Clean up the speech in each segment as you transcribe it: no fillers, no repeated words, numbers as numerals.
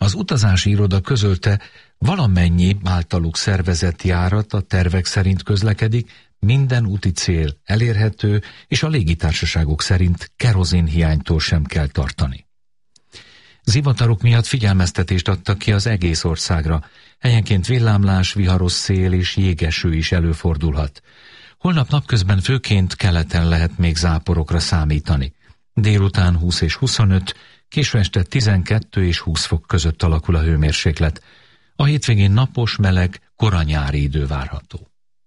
Az utazási iroda közölte, valamennyi általuk szervezett járat a tervek szerint közlekedik, minden úti cél elérhető, és a légitársaságok szerint kerozinhiánytól sem kell tartani. Zivatarok miatt figyelmeztetést adtak ki az egész országra, helyenként villámlás, viharos szél és jégeső is előfordulhat. Holnap napközben főként keleten lehet még záporokra számítani. Délután 20 és 25, késő este 12 és 20 fok között alakul a hőmérséklet. A hétvégén napos, meleg, koranyári idő várható.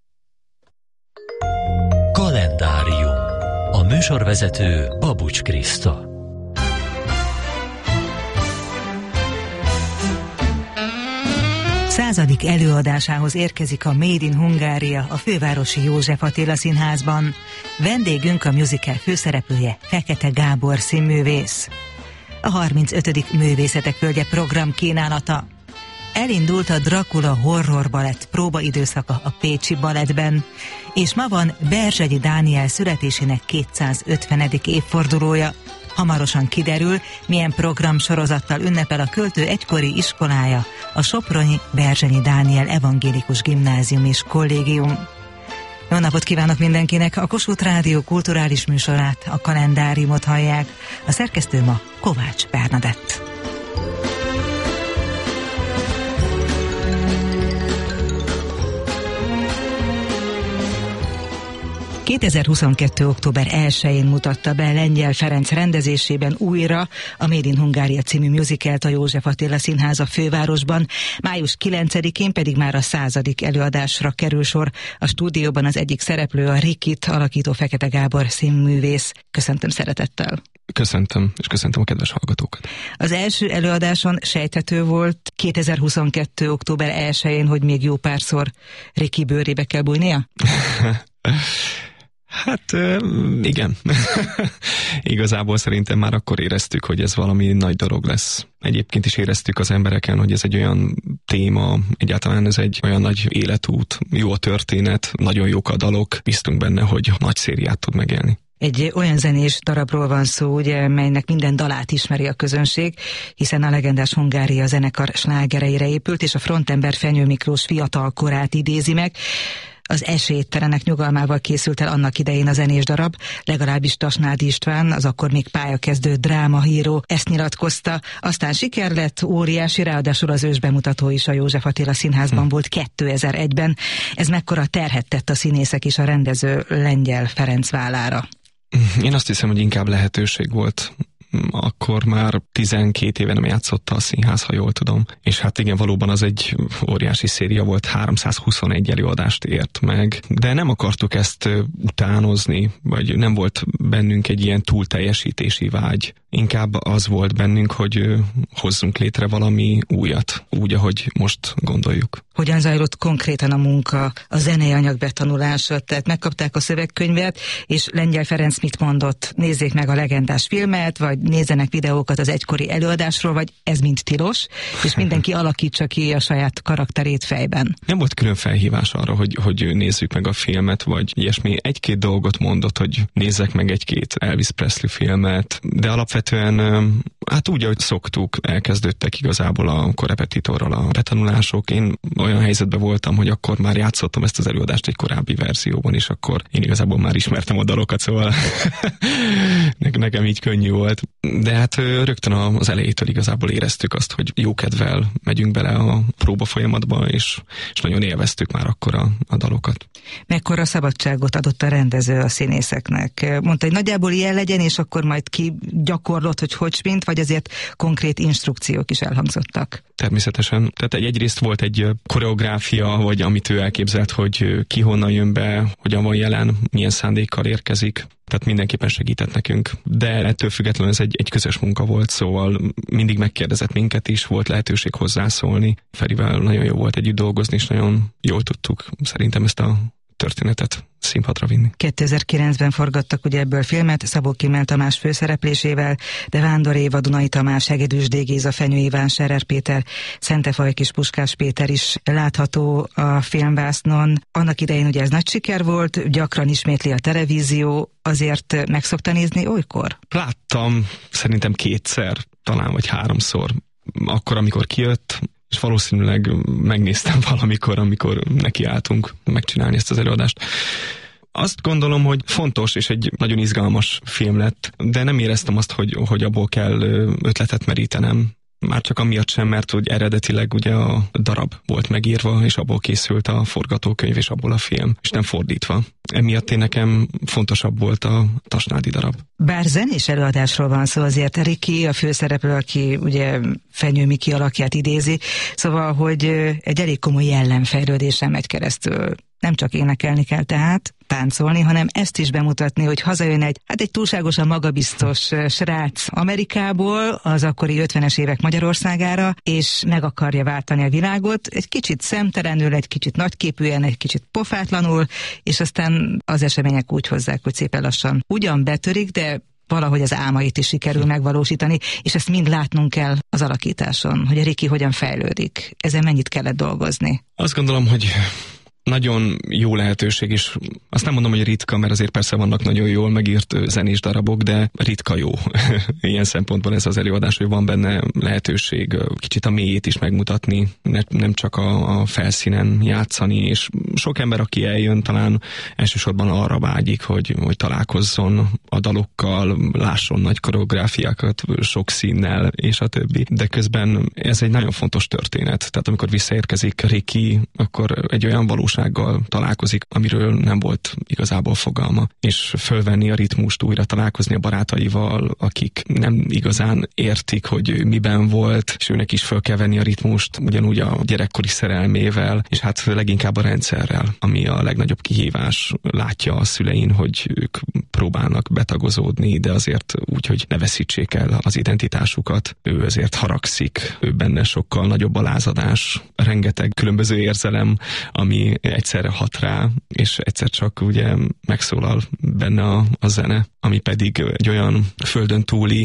Kalendárium. A műsorvezető Babucs Kriszta. Századik előadásához érkezik a Made in Hungária a fővárosi József Attila Színházban. Vendégünk a musical főszereplője, Fekete Gábor színművész. A 35. Művészetek Völgye program kínálata. Elindult a Dracula horror balett próbaidőszaka a Pécsi Balettben, és ma van Berzsenyi Dániel születésének 250. évfordulója. Hamarosan kiderül, milyen programsorozattal ünnepel a költő egykori iskolája, a Sopronyi Berzsenyi Dániel Evangélikus Gimnázium és Kollégium. Jó napot kívánok mindenkinek! A Kossuth Rádió kulturális műsorát, a Kalendáriumot hallják. A szerkesztő ma Kovács Bernadett. 2022. október 1-én mutatta be Lengyel Ferenc rendezésében újra a Made in Hungária című musicalt a József Attila Színház a fővárosban. Május 9-én pedig már a 100. előadásra kerül sor. A stúdióban az egyik szereplő, a Rikit alakító Fekete Gábor színművész. Köszöntöm szeretettel! Köszöntöm, és köszöntöm a kedves hallgatókat. Az első előadáson sejthető volt 2022. október 1-én, hogy még jó párszor Riki bőrébe kell bújnia? Hát igen. Igazából szerintem már akkor éreztük, hogy ez valami nagy dolog lesz. Egyébként is éreztük az embereken, hogy ez egy olyan téma, egyáltalán ez egy olyan nagy életút, jó a történet, nagyon jók a dalok, bíztunk benne, hogy nagy szériát tud megélni. Egy olyan zenés darabról van szó, ugye, melynek minden dalát ismeri a közönség, hiszen a legendás Hungária zenekar slágereire épült, és a frontember Fenyő Miklós fiatal korát idézi meg. Az Esélytelenek nyugalmával készült el annak idején a zenés darab, legalábbis Tasnádi István, az akkor még pályakezdő drámahíró ezt nyilatkozta. Aztán siker lett, óriási, ráadásul az ősbemutató is a József Attila Színházban volt 2001-ben. Ez mekkora terhet tett a színészek és a rendező Lengyel Ferenc vállára? Én azt hiszem, hogy inkább lehetőség volt. Akkor már 12 éve nem játszotta a színház, ha jól tudom. És hát igen, valóban az egy óriási széria volt, 321 előadást ért meg. De nem akartuk ezt utánozni, vagy nem volt bennünk egy ilyen túlteljesítési vágy. Inkább az volt bennünk, hogy hozzunk létre valami újat, úgy, ahogy most gondoljuk. Hogyan zajlott konkrétan a munka, a zenei anyag betanulása? Tehát megkapták a szövegkönyvet, és Lengyel Ferenc mit mondott? Nézzék meg a legendás filmet, vagy nézzenek videókat az egykori előadásról, vagy ez mind tilos, és mindenki alakítsa ki a saját karakterét fejben. Nem volt külön felhívás arra, hogy nézzük meg a filmet, vagy ilyesmi. Egy-két dolgot mondott, hogy nézzek meg egy-két Elvis Presley filmet, de alapvetően hát úgy, ahogy szoktuk, elkezdődtek igazából a korepetitorral a betanulások. Én olyan helyzetben voltam, hogy akkor már játszottam ezt az előadást egy korábbi verzióban, és akkor én igazából már ismertem a dalokat, szóval nekem így könnyű volt. De hát rögtön az elejétől igazából éreztük azt, hogy jó kedvel megyünk bele a próba folyamatba, és nagyon élveztük már akkor a dalokat. Mekkora szabadságot adott a rendező a színészeknek? Mondta, hogy nagyjából ilyen legyen, és akkor majd ki gyakorlott, hogy mint, vagy azért konkrét instrukciók is elhangzottak? Természetesen. Tehát egyrészt volt egy koreográfia, vagy amit ő elképzelt, hogy ki honnan jön be, hogyan van jelen, milyen szándékkal érkezik. Tehát mindenképpen segített nekünk. De ettől függetlenül ez egy közös munka volt, szóval mindig megkérdezett minket is, volt lehetőség hozzászólni. Ferivel nagyon jó volt együtt dolgozni, és nagyon jól tudtuk szerintem ezt a történetet színpadra vinni. 2009-ben forgattak ugye ebből filmet, Szabó Kimmel Tamás főszereplésével, de Vándor Éva, Dunai Tamás, Hegedűs D. Géza, Fenyő Iván, Scherer Péter, Szentefajk és Puskás Péter is látható a filmvásznon. Annak idején ugye ez nagy siker volt, gyakran ismétli a televízió, azért meg szokta nézni olykor? Láttam szerintem 2-szer, talán vagy 3-szor. akkor, amikor kijött, és valószínűleg megnéztem valamikor, amikor nekiálltunk megcsinálni ezt az előadást. Azt gondolom, hogy fontos és egy nagyon izgalmas film lett, de nem éreztem azt, hogy abból kell ötletet merítenem. Már csak amiatt sem, mert hogy eredetileg ugye a darab volt megírva, és abból készült a forgatókönyv, és abból a film, és nem fordítva. Emiatt nekem fontosabb volt a Tasnádi darab. Bár zenés előadásról van szó, azért Ricky, a főszereplő, aki ugye Fenyő Miki alakját idézi, szóval, hogy egy elég komoly jellemfejlődésen megy keresztül. Nem csak énekelni kell tehát, táncolni, hanem ezt is bemutatni, hogy hazajön egy túlságosan magabiztos srác Amerikából, az akkori 50-es évek Magyarországára, és meg akarja váltani a világot, egy kicsit szemtelenül, egy kicsit nagyképűen, egy kicsit pofátlanul, és aztán az események úgy hozzák, hogy szépen lassan ugyan betörik, de valahogy az álmait is sikerül megvalósítani, és ezt mind látnunk kell az alakításon, hogy a Ricky hogyan fejlődik. Ezen mennyit kellett dolgozni? Azt gondolom, hogy nagyon jó lehetőség, és azt nem mondom, hogy ritka, mert azért persze vannak nagyon jól megírt zenés darabok, de ritka jó. Ilyen szempontból ez az előadás, hogy van benne lehetőség kicsit a mélyét is megmutatni, nem csak a felszínen játszani, és sok ember, aki eljön, talán elsősorban arra vágyik, hogy találkozzon a dalokkal, lásson nagy koreográfiákat, sok színnel, és a többi. De közben ez egy nagyon fontos történet. Tehát amikor visszaérkezik Ricky, akkor egy olyan valós találkozik, amiről nem volt igazából fogalma, és fölvenni a ritmust, újra találkozni a barátaival, akik nem igazán értik, hogy miben volt, és őnek is föl kell venni a ritmust, ugyanúgy a gyerekkori szerelmével, és hát leginkább a rendszerrel, ami a legnagyobb kihívás. Látja a szülein, hogy ők próbálnak betagozódni, de azért úgy, hogy ne veszítsék el az identitásukat. Ő azért haragszik, ő benne sokkal nagyobb a lázadás, rengeteg különböző érzelem, ami egyszerre hat rá, és egyszer csak ugye megszólal benne a zene, ami pedig egy olyan földön túli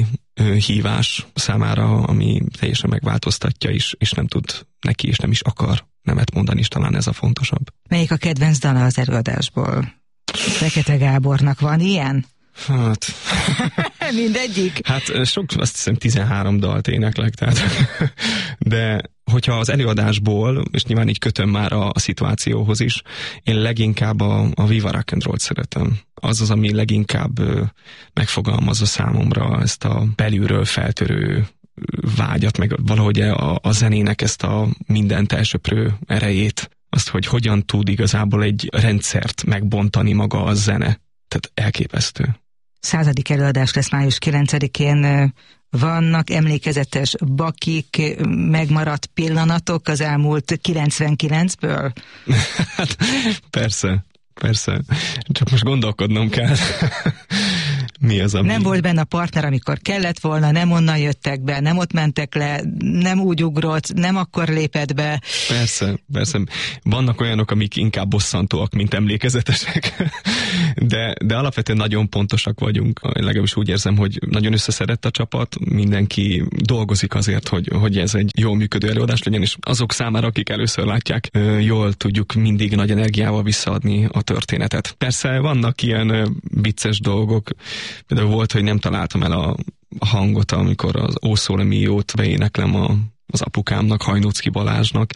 hívás számára, ami teljesen megváltoztatja is, és nem tud neki, és nem is akar nemet mondani, és talán ez a fontosabb. Melyik a kedvenc dala az előadásból? Fekete Gábornak van ilyen? Hát... Mindegyik? Hát sok, azt hiszem 13 dalt éneklek, tehát... De hogyha az előadásból, és nyilván így kötöm már a szituációhoz is, én leginkább a Viva Rock and Roll-t szeretem. Az az, ami leginkább megfogalmazza számomra ezt a belülről feltörő vágyat, meg valahogy a zenének ezt a mindent elsöprő erejét, azt, hogy hogyan tud igazából egy rendszert megbontani maga a zene. Tehát elképesztő. 100. előadás lesz május 9-én. Vannak emlékezetes bakik, megmaradt pillanatok az elmúlt 99-ből? Hát persze. Csak most gondolkodnom kell. Mi az, ami... Nem volt benne a partner, amikor kellett volna, nem onnan jöttek be, nem ott mentek le, nem úgy ugrott, nem akkor lépett be. Persze. Vannak olyanok, amik inkább bosszantóak, mint emlékezetesek. De alapvetően nagyon pontosak vagyunk. Legalábbis úgy érzem, hogy nagyon összeszedett a csapat, mindenki dolgozik azért, hogy ez egy jól működő előadás legyen, és azok számára, akik először látják, jól tudjuk mindig nagy energiával visszaadni a történetet. Persze vannak ilyen vicces dolgok, például volt, hogy nem találtam el a hangot, amikor az Ó Sole Mio-t beéneklem az apukámnak, Hajnóczky Balázsnak,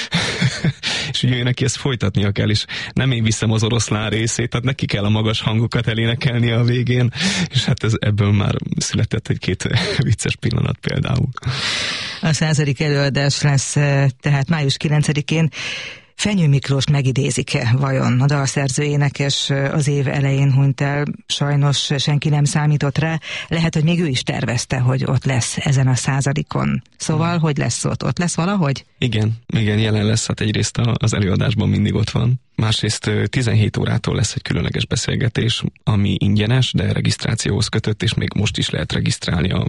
és ugye neki ezt folytatnia kell, és nem én viszem az oroszlán részét, tehát neki kell a magas hangokat elénekelni a végén, és hát ebből már született egy-két vicces pillanat például. A 100. előadás lesz tehát május 9-én. Fenyő Miklóst megidézik-e vajon? A dalszerző énekes az év elején hunyt el, sajnos senki nem számított rá, lehet, hogy még ő is tervezte, hogy ott lesz ezen a 100. Szóval, hogy lesz ott lesz valahogy? Igen, jelen lesz, hát egyrészt az előadásban mindig ott van. Másrészt 17 órától lesz egy különleges beszélgetés, ami ingyenes, de regisztrációhoz kötött, és még most is lehet regisztrálni a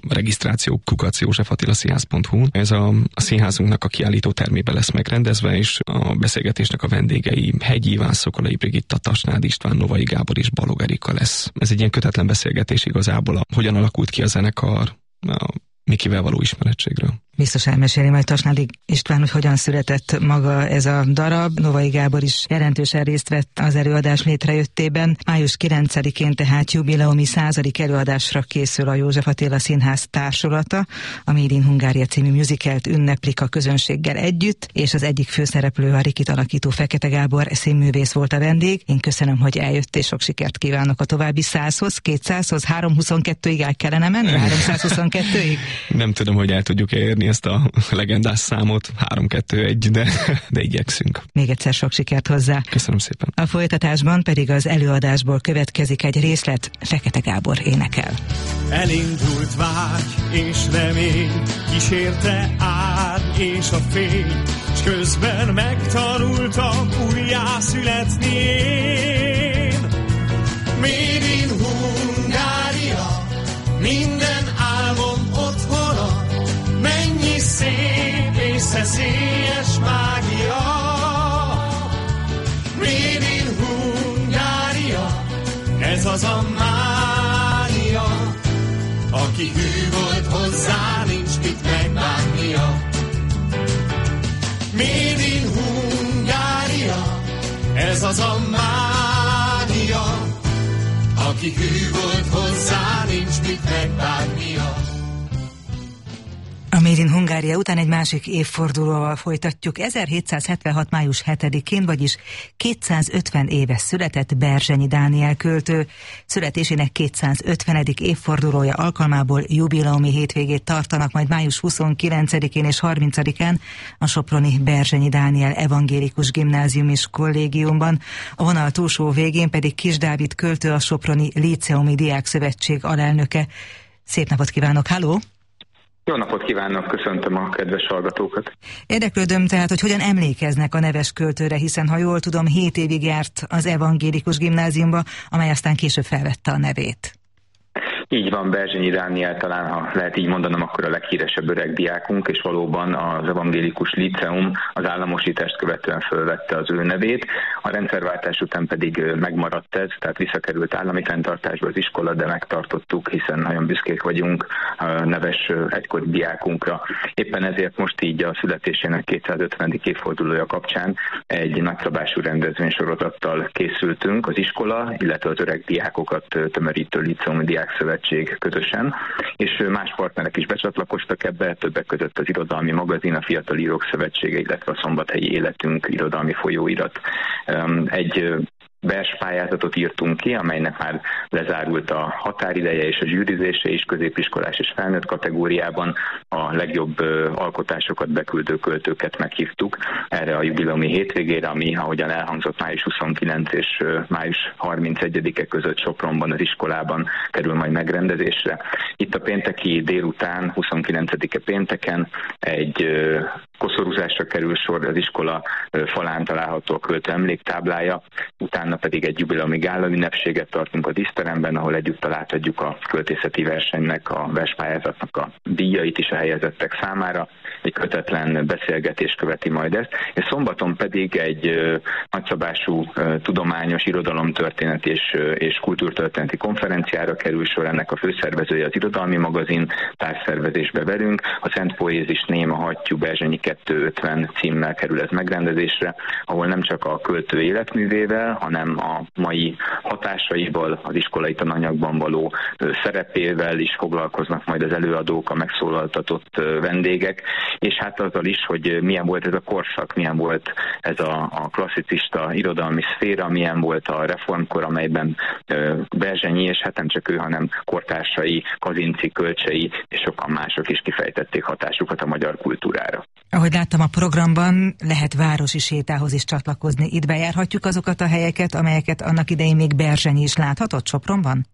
regisztráció@józsefattilaszínház.hu. Ez a színházunknak a kiállító termében lesz megrendezve, és a beszélgetésnek a vendégei Hegyi Iván, Szokolai Brigitta, Tasnádi István, Novai Gábor és Balog Erika lesz. Ez egy ilyen kötetlen beszélgetés igazából, hogyan alakult ki a zenekar, a Mikivel való ismerettségről. Biztos elmeséli majd Tasnádi István, hogy hogyan született maga ez a darab. Novai Gábor is jelentősen részt vett az előadás létrejöttében. Május 9-én tehát jubileumi 100. előadásra készül a József Attila Színház társulata. A Made in Hungária című musicalt ünneplik a közönséggel együtt, és az egyik főszereplő, a Rikit alakító Fekete Gábor színművész volt a vendég. Én köszönöm, hogy eljött, és sok sikert kívánok a további 100-hoz, 200-hoz, 322-ig el kellene menni? 322-ig? Nem tudom, hogy el tudjuk érni ezt a legendás számot, 3-2-1, de igyekszünk. Még egyszer sok sikert hozzá. Köszönöm szépen. A folytatásban pedig az előadásból következik egy részlet, Fekete Gábor énekel. Elindult vágy és remény, kísérte árny és a fény, s közben megtanultam újjá születni én. Made in Hungária, minden álmom otthona, mennyi szép és szeszélyes mágia. Made in Hungária, ez az a mánia, aki hű volt hozzá, nincs mit megbánnia. Made in Hungária, ez az a mánia, aki hű volt hozzá, nincs mit megbánnia. A Made in Hungária után egy másik évfordulóval folytatjuk. 1776. május 7-én, vagyis 250 éves született Berzsenyi Dániel költő. Születésének 250. évfordulója alkalmából jubileumi hétvégét tartanak majd május 29-én és 30-án a soproni Berzsenyi Dániel evangélikus gimnázium és kollégiumban. A vonal túlsó végén pedig Kis Dávid költő, a soproni Líceumi Diákszövetség alelnöke. Szép napot kívánok, halló! Jó napot kívánok, köszöntöm a kedves hallgatókat. Érdeklődöm tehát, hogy hogyan emlékeznek a neves költőre, hiszen ha jól tudom, 7 évig járt az evangélikus gimnáziumba, amely aztán később felvette a nevét. Így van, Berzsenyi Dániel talán, ha lehet így mondanom, akkor a leghíresebb öreg diákunk, és valóban az evangélikus líceum az államosítást követően fölvette az ő nevét. A rendszerváltás után pedig megmaradt ez, tehát visszakerült állami fenntartásba az iskola, de megtartottuk, hiszen nagyon büszkék vagyunk a neves egykori diákunkra. Éppen ezért most így a születésének 250. évfordulója kapcsán egy nagyszabású rendezvénysorozattal készültünk, az iskola, illetve az öreg diákokat tömörítő Líceumi Diákszövetség közösen, és más partnerek is becsatlakoztak ebbe, többek között az Irodalmi Magazin, a Fiatal Írók Szövetsége, illetve a Szombathelyi Életünk irodalmi folyóirat. Egy verspályázatot írtunk ki, amelynek már lezárult a határideje és a zsűrizése is, középiskolás és felnőtt kategóriában. A legjobb alkotásokat beküldő költőket meghívtuk erre a jubileumi hétvégére, ami, ahogyan elhangzott, május 29 és május 31-e között Sopronban, az iskolában kerül majd megrendezésre. Itt a pénteki délután, 29-e pénteken egy koszorúzásra kerül sor, az iskola falán található a költő emléktáblája, utána pedig egy jubileumi gála ünnepséget tartunk a díszteremben, ahol együtt átadjuk a költészeti versenynek, a verspályázatnak a díjait is a helyezettek számára. Egy kötetlen beszélgetés követi majd ezt, és szombaton pedig egy nagyszabású tudományos irodalomtörténet és kultúrtörténeti konferenciára kerül sor, ennek a főszervezője az Irodalmi Magazin, társszervezésbe velünk, a Szent Poézis Néma Hattyú Berzsenyi 250 címmel kerül ez megrendezésre, ahol nem csak a költő életművével, hanem a mai hatásaival, az iskolai tananyagban való szerepével is foglalkoznak majd az előadók, a megszólaltatott vendégek, és hát azzal is, hogy milyen volt ez a korszak, milyen volt ez a klasszicista irodalmi szféra, milyen volt a reformkor, amelyben Berzsenyi, és hát nem csak ő, hanem kortársai, Kazinczy, Kölcsey és sokan mások is kifejtették hatásukat a magyar kultúrára. Ahogy láttam a programban, lehet városi sétához is csatlakozni. Itt bejárhatjuk azokat a helyeket, amelyeket annak idején még Berzsenyi is láthatott Sopronban?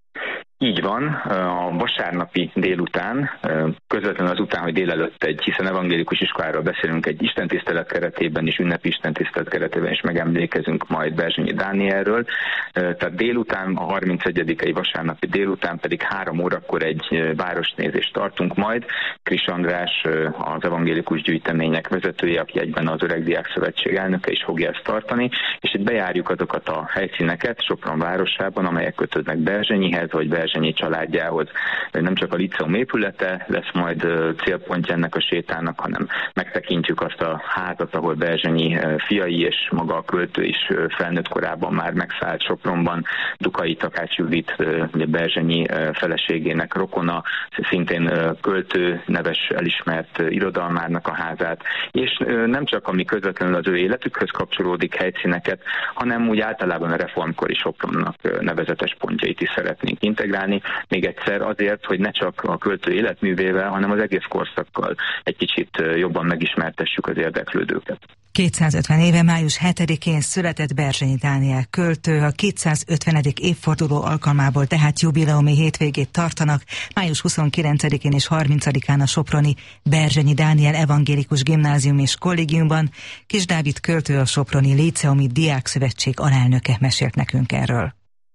Így van, a vasárnapi délután, közvetlenül azután, hogy délelőtt hiszen evangélikus iskoláról beszélünk, egy istentisztelet keretében is, ünnepi istentisztelet keretében is megemlékezünk majd Berzsenyi Dánielről. Tehát délután, a 31. vasárnapi délután pedig 3 órakor egy városnézést tartunk majd. Kris András, az evangélikus gyűjtemények vezetője, aki egyben az Öreg Diákszövetség elnöke is fogja ezt tartani, és itt bejárjuk azokat a helyszíneket Sopron városában, amelyek kötődnek Berzsenyihez, vagy Berzsenyi Berzsenyi családjához. Nem csak a liceum épülete lesz majd célpontja ennek a sétának, hanem megtekintjük azt a házat, ahol Berzsenyi fiai és maga a költő is felnőtt korában már megszállt Sopronban. Dukai Takács Judit, Berzsenyi feleségének rokona, szintén költő, neves elismert irodalmárnak a házát, és nem csak ami közvetlenül az ő életükhöz kapcsolódik helyszíneket, hanem úgy általában a reformkori Sopronnak nevezetes pontjait is szeretnénk integrálni. Még egyszer azért, hogy ne csak a költő életművével, hanem az egész korszakkal egy kicsit jobban megismertessük az érdeklődőket. 250 éve május 7-én született Berzsenyi Dániel költő, a 250. évforduló alkalmából tehát jubileumi hétvégét tartanak május 29-én és 30-án a soproni Berzsenyi Dániel Evangélikus Gimnázium és Kollégiumban. Kis Dávid költő, a Soproni Líceumi Diákszövetség alelnöke mesélt nekünk erről.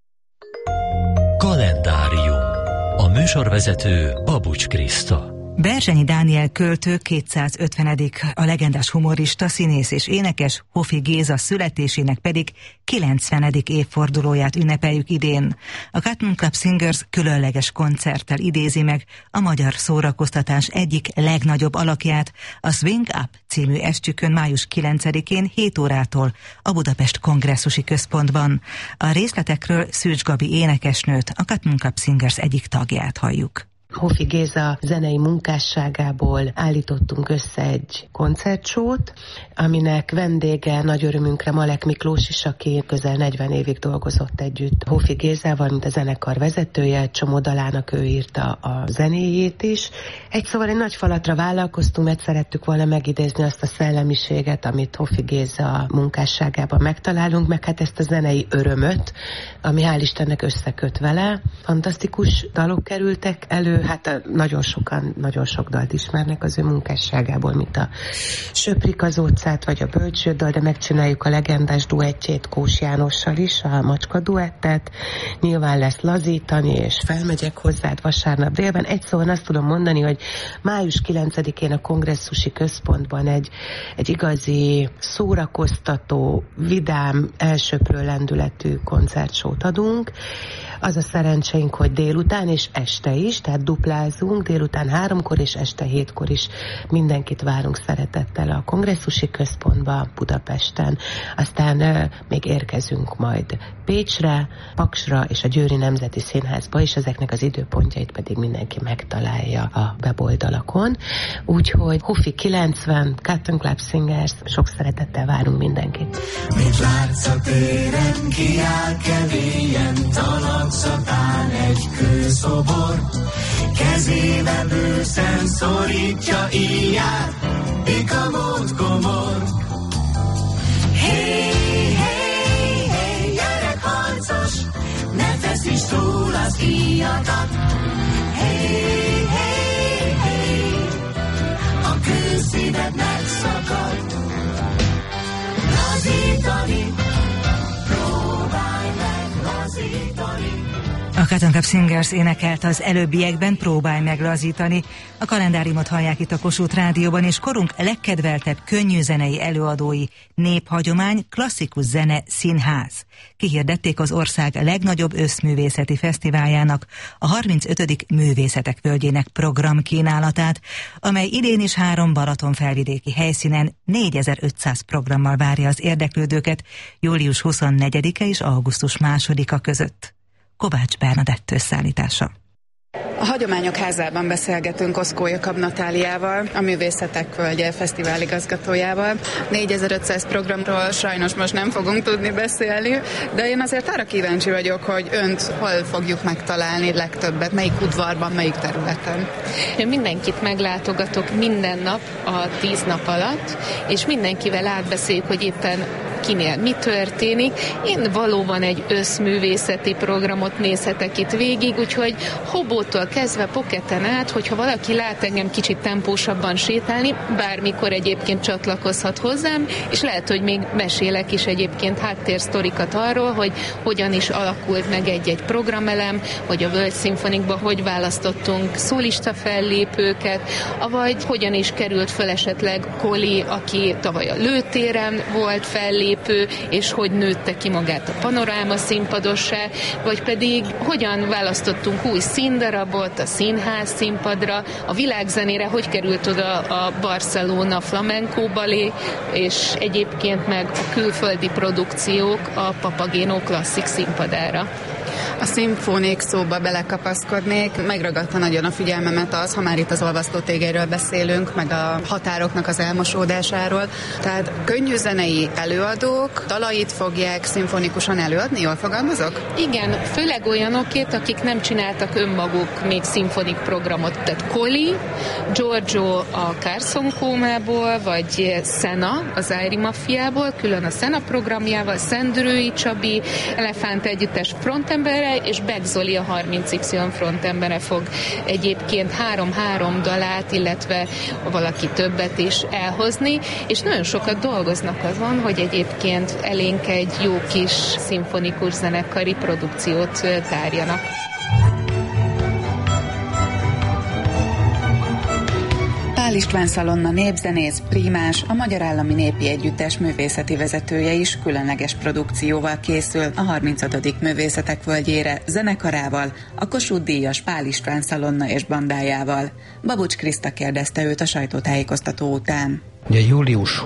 Kalendárium. A műsorvezető Babucs Kriszta. Berzsenyi Dániel költő 250. a legendás humorista, színész és énekes, Hofi Géza születésének pedig 90. évfordulóját ünnepeljük idén. A Cotton Club Singers különleges koncerttel idézi meg a magyar szórakoztatás egyik legnagyobb alakját, a Swing Up című estjükön május 9-én 7 órától a Budapest Kongresszusi Központban. A részletekről Szűcs Gabi énekesnőt, a Cotton Club Singers egyik tagját halljuk. Hofi Géza zenei munkásságából állítottunk össze egy koncertsót, aminek vendége nagy örömünkre Malek Miklós is, aki közel 40 évig dolgozott együtt Hofi Gézával, mint a zenekar vezetője, csomó dalának ő írta a zenéjét is. Egy szóval egy nagy falatra vállalkoztunk, mert szerettük volna megidézni azt a szellemiséget, amit Hofi Géza munkásságában megtalálunk, meg hát ezt a zenei örömöt, ami hál' Istennek összeköt vele. Fantasztikus dalok kerültek elő, hát nagyon sokan, nagyon sok dalt ismernek az ő munkásságából, mint a Söprik az ócát, vagy a Bölcsődal, de megcsináljuk a legendás duettjét Kós Jánossal is, a Macska duettet. Nyilván lesz Lazítani, és Felmegyek hozzád vasárnap délben. Egy szóval azt tudom mondani, hogy május 9-én a Kongresszusi Központban egy igazi szórakoztató, vidám, elsöprő lendületű koncertsót adunk. Az a szerencsénk, hogy délután és este is, tehát duplázunk, délután 3-kor és este 7-kor is mindenkit várunk szeretettel a Kongresszusi Központba Budapesten. Aztán még érkezünk majd Pécsre, Paksra és a Győri Nemzeti Színházba, és ezeknek az időpontjait pedig mindenki megtalálja a weboldalakon. Úgyhogy Hofi 90, Cotton Club Singers, sok szeretettel várunk mindenkit. Mit látsz a téren, kiáll kevélyen, talapzatán egy kőszobor, kezébe bőszen szorítja íját, pikamót komor. Hey, hey, hey, gyerek harcos, ne feszíts túl az íjadat. Hey, hey, hey, a kőszíved megszakad. Lazítani, próbálj meg lazítani. A Cotton Club Singers énekelt az előbbiekben Próbálj meg lazítani. A kalendáriumot hallják itt a Kossuth Rádióban, és korunk legkedveltebb könnyű zenei előadói, néphagyomány, klasszikus zene, színház. Kihirdették az ország legnagyobb összművészeti fesztiváljának, a 35. Művészetek Völgyének programkínálatát, amely idén is 3 balatonfelvidéki helyszínen 4500 programmal várja az érdeklődőket július 24-e és augusztus 2-a között. Kovács Bernadett összeállítása. A Hagyományok Házában beszélgetünk Oszkó Jakab Natáliával, a Művészetek Völgye fesztivál igazgatójával. 4500 programról sajnos most nem fogunk tudni beszélni, de én azért arra kíváncsi vagyok, hogy önt hol fogjuk megtalálni legtöbbet, melyik udvarban, melyik területen. Én mindenkit meglátogatok minden nap a 10 nap alatt, és mindenkivel átbeszéljük, hogy éppen kinél mi történik. Én valóban egy összművészeti programot nézhetek itt végig, úgyhogy Hobótól kezdve Poketen át, hogyha valaki lát engem kicsit tempósabban sétálni, bármikor egyébként csatlakozhat hozzám, és lehet, hogy még mesélek is egyébként háttérsztorikat arról, hogy hogyan is alakult meg egy-egy programelem, hogy a World Symphonic-ba hogy választottunk szólista fellépőket, avagy hogyan is került föl esetleg Koli, aki tavaly a Lőtéren volt fellépő, fellépő, és hogy nőtte ki magát a panoráma színpadossá, vagy pedig hogyan választottunk új színdarabot a színház színpadra, a világzenére hogy került oda a Barcelona Flamenco Ballet, és egyébként meg a külföldi produkciók a Papageno klasszik színpadára. A szimfónik szóba belekapaszkodnék, megragadta nagyon a figyelmemet az, ha már itt az olvasztótégelyről beszélünk, meg a határoknak az elmosódásáról. Tehát könnyű zenei előadók dalait fogják szimfonikusan előadni, jól fogalmazok? Igen, főleg olyanokét, akik nem csináltak önmaguk még szimfonik programot. Tehát Colli, Giorgio a Carson Comából, vagy Sena az Ári Mafiából, külön a Sena programjával, Szendrői Csabi, Elefánt Együttes frontembere, és Beck Zoli a 30Y frontembere fog egyébként 3-3 dalát, illetve valaki többet is elhozni, és nagyon sokat dolgoznak azon, hogy egyébként elénk egy jó kis szimfonikus zenekari produkciót tárjanak. Pál István Szalonna népzenész, prímás, a Magyar Állami Népi Együttes művészeti vezetője is különleges produkcióval készül a 35. Művészetek Völgyére zenekarával, a Kossuth-díjas Pál István Szalonna és bandájával. Babucs Kriszta kérdezte őt a sajtótájékoztató után. Ugye július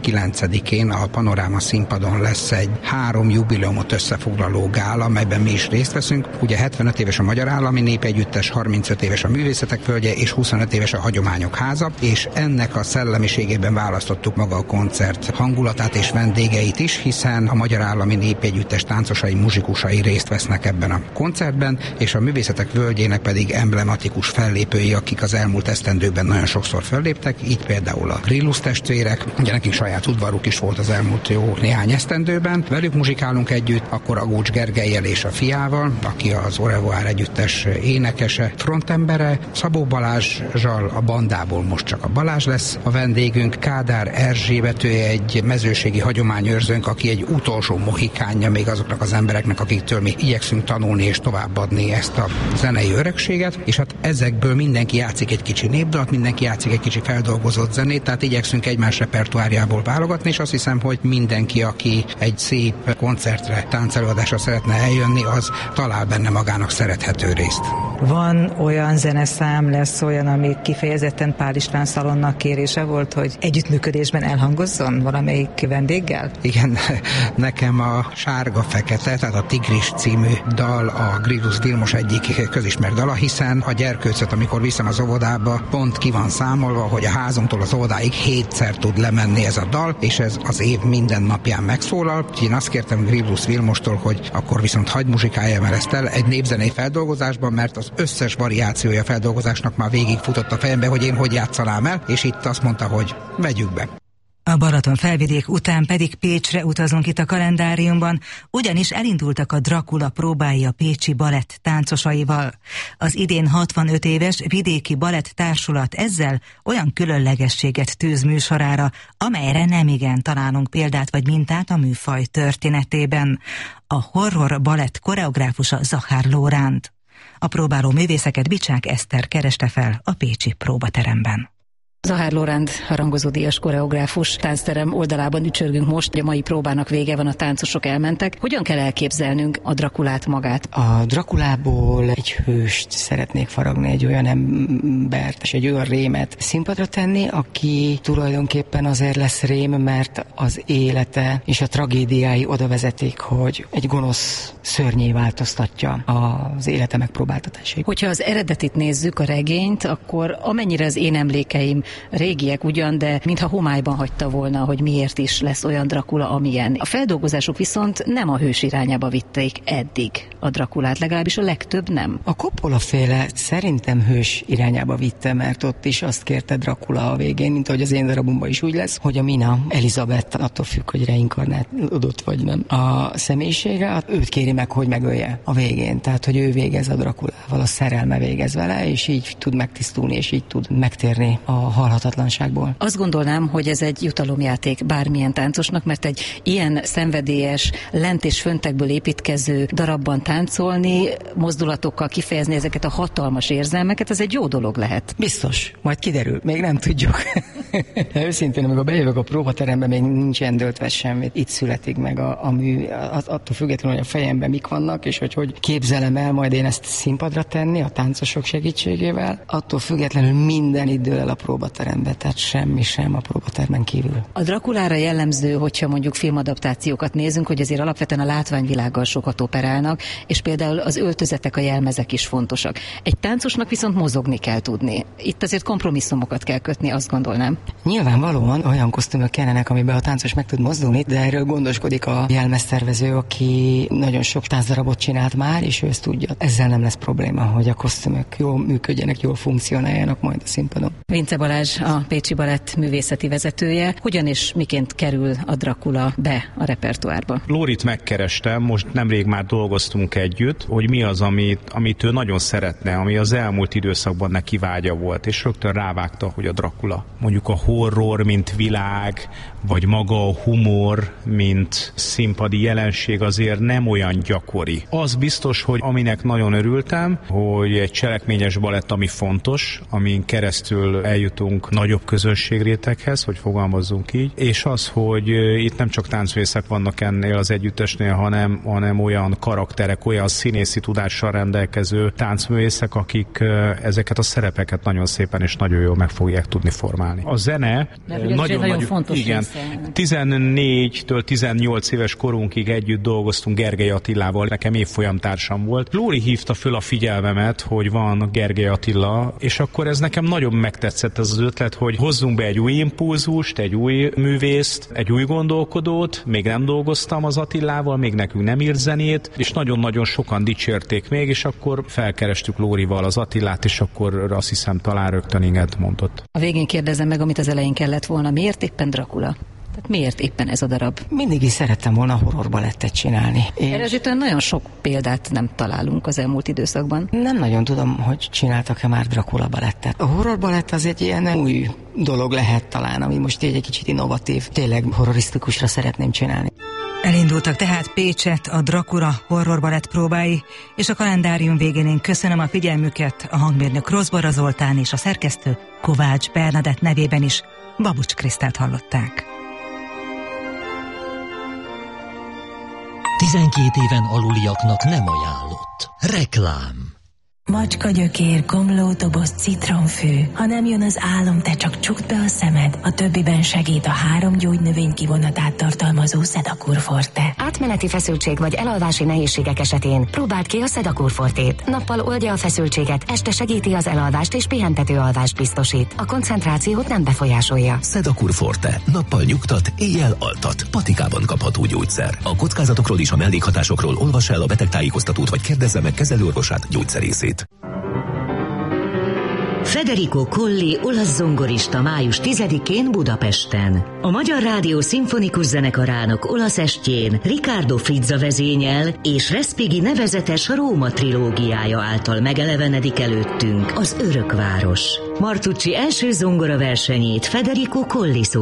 29-én a Panoráma színpadon lesz egy 3 jubileumot összefoglaló gála, amelyben mi is részt veszünk. Ugye 75 éves a Magyar Állami Népegyüttes, 35 éves a Művészetek Völgye és 25 éves a Hagyományok Háza, és ennek a szellemiségében választottuk maga a koncert hangulatát és vendégeit is, hiszen a Magyar Állami Népegyüttes táncosai, muzsikusai részt vesznek ebben a koncertben, és a Művészetek Völgyének pedig emblematikus fellépői, akik az elmúlt esztendőkben nagyon sokszor felléptek, így például a Grillus testvérek, ugye nekik saját udvaruk is volt az elmúlt jó néhány esztendőben. Velük muzsikálunk együtt, akkor Agócs Gergellyel és a fiával, aki az Au revoir együttes énekese, frontembere, Szabó Balázsral a bandából most csak a Balázs lesz a vendégünk, Kádár Erzsébet, ő egy mezőségi hagyományőrzőnk, aki egy utolsó mohikánja még azoknak az embereknek, akiktől mi igyekszünk tanulni és továbbadni ezt a zenei örökséget, és hát ezekből mindenki játszik egy kicsi népdalt, mindenki játszik egy kicsi feldolgozott zenét, tehát igyekszünk egymás repertoárjából válogatni, és azt hiszem, hogy mindenki, aki egy szép koncertre, táncelőadásra szeretne eljönni, az talál benne magának szerethető részt. Van olyan zeneszám, lesz olyan, ami kifejezetten Pál István Szalonna kérése volt, hogy együttműködésben elhangozzon valamelyik vendéggel? Igen, nekem a Sárga-Fekete, tehát a Tigris című dal a Grillus Vilmos egyik közismert dala, hiszen a gyerkőcöt, amikor viszem az óvodába, pont ki van számolva, hogy a házunktól az óvodáig 7-szer tud lemenni ez a dal, és ez az év minden napján megszólal. Én azt kértem Grillus Vilmostól, hogy akkor viszont hagyd muzsikáljam el ezt el egy népzenei feldolgozásban, mert az összes variációja a feldolgozásnak már végigfutott a fejembe, hogy én hogy játszanám el, és itt azt mondta, hogy vegyük be. A Balaton felvidék után pedig Pécsre utazunk itt a kalendáriumban, ugyanis elindultak a Dracula próbái a pécsi balett táncosaival. Az idén 65 éves vidéki balett társulat ezzel olyan különlegességet tűz műsorára, amelyre nemigen találunk példát vagy mintát a műfaj történetében. A horror balett koreográfusa Zachár Lóránd. A próbáló művészeket Bicsák Eszter kereste fel a pécsi próbateremben. Zachár Lóránd, harangozódíjas koreográfus, táncterem oldalában ücsörgünk most, a mai próbának vége van, a táncosok elmentek. Hogyan kell elképzelnünk a Drakulát magát? A Drakulából egy hőst szeretnék faragni, egy olyan embert és egy olyan rémet színpadra tenni, aki tulajdonképpen azért lesz rém, mert az élete és a tragédiái oda vezetik, hogy egy gonosz szörnyé változtatja az élete megpróbáltatásait. Hogyha az eredetit nézzük, a regényt, akkor amennyire az én emlékeim régiek ugyan, de mintha homályban hagyta volna, hogy miért is lesz olyan Dracula, amilyen. A feldolgozásuk viszont nem a hős irányába vitték eddig a Draculát, legalábbis a legtöbb nem. A Coppola féle szerintem hős irányába vitte, mert ott is azt kérte Dracula a végén, mint ahogy az én darabomban is úgy lesz, hogy a Mina Elizabeth, attól függ, hogy reinkarnálódott vagy nem a személyisége, őt kéri meg hogy megölje a végén. Tehát, hogy ő végez a Drakulával, a szerelme végez vele, és így tud megtisztulni, és így tud megtérni a halhatatlanságból. Azt gondolnám, hogy ez egy jutalomjáték bármilyen táncosnak, mert egy ilyen szenvedélyes, lent és föntekből építkező darabban táncolni, mozdulatokkal kifejezni ezeket a hatalmas érzelmeket, ez egy jó dolog lehet. Biztos, majd kiderül, még nem tudjuk. Őszintén, amikor bejövök a próbaterembe, még nincsen döltve semmit. Itt születik meg a mű, attól függetlenül, hogy a fejemben mik vannak, és hogy képzelem el majd én ezt színpadra tenni a táncosok segítségével. Attól függetlenül minden itt dől el a próbaterembe, tehát semmi sem a próbatermen kívül. A Drakulára jellemző, hogyha mondjuk filmadaptációkat nézünk, hogy azért alapvetően a látványvilággal sokat operálnak, és például az öltözetek, a jelmezek is fontosak. Egy táncosnak viszont mozogni kell tudni. Itt azért kompromisszumokat kell kötni, azt gondolnám. Nyilvánvalóan olyan kosztümök kellenek, amiben a táncos meg tud mozdulni, de erről gondoskodik a jelmeztervező, aki nagyon sok táncdarabot csinált már, és ő ezt tudja. Ezzel nem lesz probléma, hogy a kosztümök jól működjenek, jól funkcionáljanak majd a színpadon. Vince Balázs, a Pécsi Balett művészeti vezetője. Hogyan és miként kerül a Drakula be a repertoárba? Lórit megkerestem, most nemrég már dolgoztunk együtt, hogy mi az, amit ő nagyon szeretne, ami az elmúlt időszakban neki vágya volt, és rögtön rávágta, hogy a Drakula. Mondjuk a horror, mint világ, vagy maga a humor, mint színpadi jelenség azért nem olyan gyakori. Az biztos, hogy aminek nagyon örültem, hogy egy cselekményes balett, ami fontos, amin keresztül eljutunk nagyobb közönségréteghez, hogy fogalmazzunk így, és az, hogy itt nem csak táncművészek vannak ennél az együttesnél, hanem olyan karakterek, olyan színészi tudással rendelkező táncművészek, akik ezeket a szerepeket nagyon szépen és nagyon jól meg fogják tudni formálni. A zene nagyon fontos. Igen, 14-től 18 éves korunkig együtt dolgoztunk Gergely Attilával, nekem évfolyamtársam volt. Lóri hívta föl a figyelmemet, hogy van Gergely Attila, és akkor ez nekem nagyon megtetszett ez az ötlet, hogy hozzunk be egy új impulzust, egy új művészt, egy új gondolkodót, még nem dolgoztam az Attilával, még nekünk nem írt zenét, és nagyon-nagyon sokan dicsérték még, és akkor felkerestük Lórival az Attilát, és akkor azt hiszem talán rögtön inget mondott. A végén kérdezem meg, amit az elején kellett volna. Miért éppen Drakula? Tehát miért éppen ez a darab? Mindig is szerettem volna horror balettet csinálni. Erre azért nagyon sok példát nem találunk az elmúlt időszakban. Nem nagyon tudom, hogy csináltak-e már Drakula balettet. A horror balett az egy ilyen új dolog lehet talán, ami most egy kicsit innovatív. Tényleg horrorisztikusra szeretném csinálni. Elindultak tehát Pécset a Drakula horrorbalett próbái, és a kalendárium végén én köszönöm a figyelmüket, a hangmérnök Rozbora Zoltán és a szerkesztő Kovács Bernadett nevében is Babucs Krisztát hallották. 12 éven aluliaknak nem ajánlott. Reklám. Macska gyökér, komlótoboz, citronfű. Ha nem jön az álom, te csak csukd be a szemed. A többiben segít a 3 gyógynövény kivonatát tartalmazó Sedakur Forte. Átmeneti feszültség vagy elalvási nehézségek esetén próbáld ki a Sedakur Fortét. Nappal oldja a feszültséget, este segíti az elalvást és pihentető alvást biztosít. A koncentrációt nem befolyásolja. Sedakur Forte. Nappal nyugtat, éjjel altat. Patikában kapható gyógyszer. A kockázatokról és a mellékhatásokról olvassa el a betegtájékoztatót vagy kérdezze meg kezelőorvosát, gyógyszerészét. Federico Colli olasz zongorista május 10-én Budapesten. A Magyar Rádió Szimfonikus Zenekarának olasz estjén Riccardo Frizza vezényel és Respighi nevezetes Róma trilógiája által megelevenedik előttünk az Örökváros. Martucci első zongora versenyét Federico Colli